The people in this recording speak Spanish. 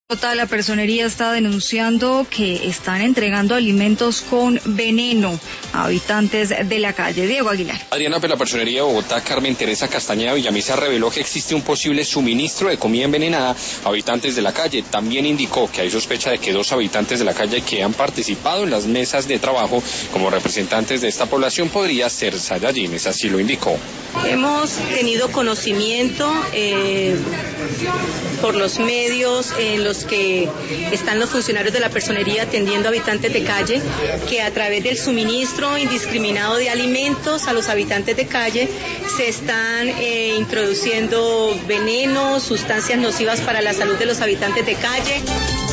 La personería está denunciando que están entregando alimentos con veneno a habitantes de la calle. Diego Aguilar. Adriana, la personería de Bogotá, Carmen Teresa Castañeda Villamisa, reveló que existe un posible suministro de comida envenenada a habitantes de la calle. También indicó que hay sospecha de que 2 habitantes de la calle que han participado en las mesas de trabajo como representantes de esta población podría ser Saiyajines, así lo indicó. Hemos tenido conocimiento por los medios en los que están los funcionarios de la personería atendiendo a habitantes de calle, que a través del suministro indiscriminado de alimentos a los habitantes de calle se están introduciendo venenos, sustancias nocivas para la salud de los habitantes de calle.